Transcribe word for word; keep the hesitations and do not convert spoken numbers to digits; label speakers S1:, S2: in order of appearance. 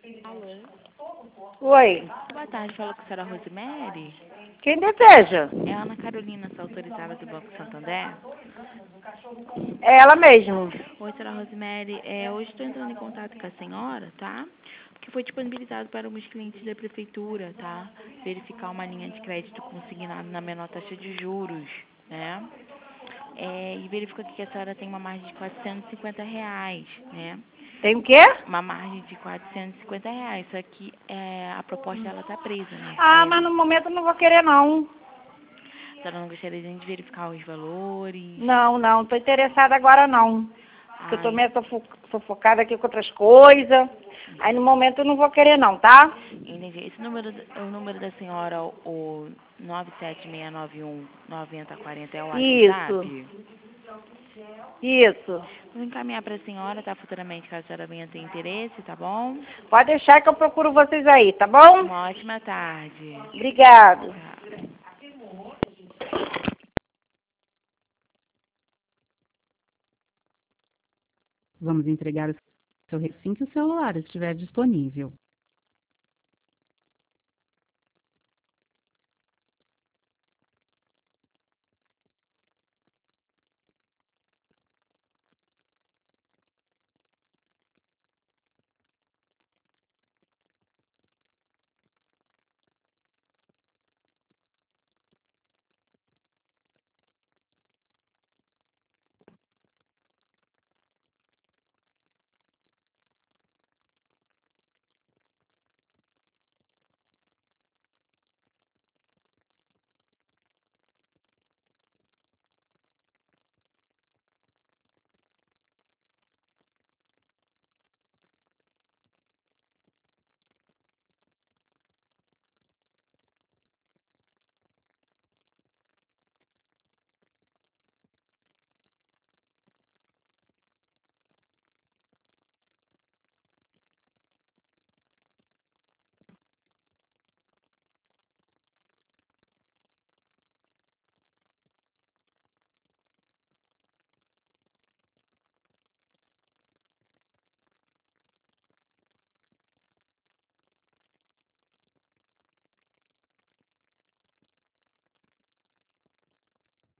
S1: Alô?
S2: Oi,
S1: Boa tarde, fala com a senhora Rosemary.
S2: quem deseja?
S1: É a Ana Carolina, sua autorizada do Banco Santander.
S2: É ela mesmo.
S1: Oi, senhora Rosemary. É, hoje estou entrando em contato com a senhora, tá? Porque foi disponibilizado para alguns clientes da prefeitura, tá? Verificar uma linha de crédito consignada na menor taxa de juros, né? É, e verifica aqui que a senhora tem uma margem de quatrocentos e cinquenta reais, né?
S2: Tem o quê?
S1: Uma margem de quatrocentos e cinquenta reais, só que é, a proposta dela tá presa, né?
S2: Ah,
S1: Aí
S2: mas no momento eu não vou querer não.
S1: a senhora não gostaria de verificar os valores?
S2: Não, não, tô interessada agora não. Porque eu tô
S1: Ai,
S2: meio sofo- sufocada aqui com outras coisas. Aí no momento eu não vou querer não, tá?
S1: entendi. Esse número, o número da senhora, o nove sete seis nove um nove zero quatro zero é o
S2: Isso,
S1: WhatsApp?
S2: isso.
S1: Vou encaminhar para a senhora, tá? Futuramente, caso a senhora venha ter interesse, tá bom?
S2: Pode deixar que eu procuro vocês aí, tá bom?
S1: Uma ótima tarde.
S2: Obrigado.
S1: Tchau.
S3: Vamos entregar o seu assim que o celular estiver disponível.